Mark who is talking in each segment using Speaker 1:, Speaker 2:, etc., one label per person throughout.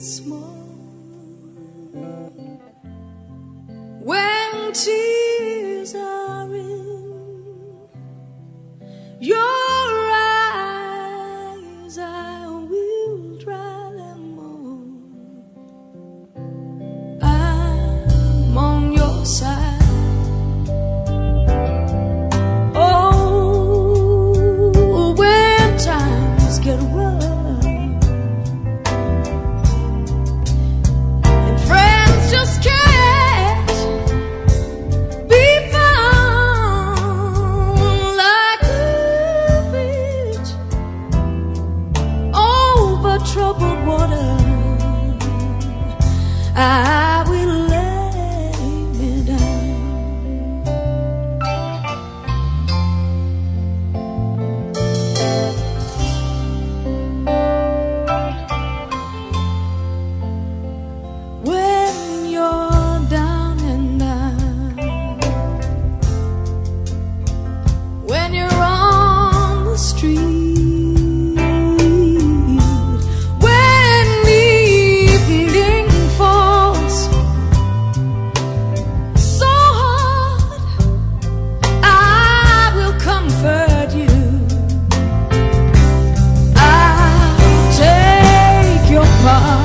Speaker 1: small when tears are in your eyes. I will dry them all. I'm on your side. Oh, when times get rough just can't be found like a bridge over troubled water. I will lay me down. When you're down and out, when you're on the street, when evening falls so hard, I will comfort you. I'll take your part.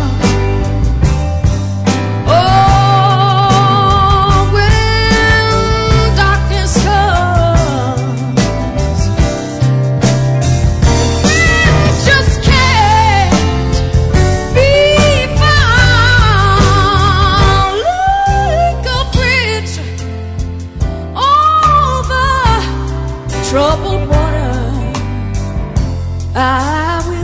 Speaker 1: Troubled water, I will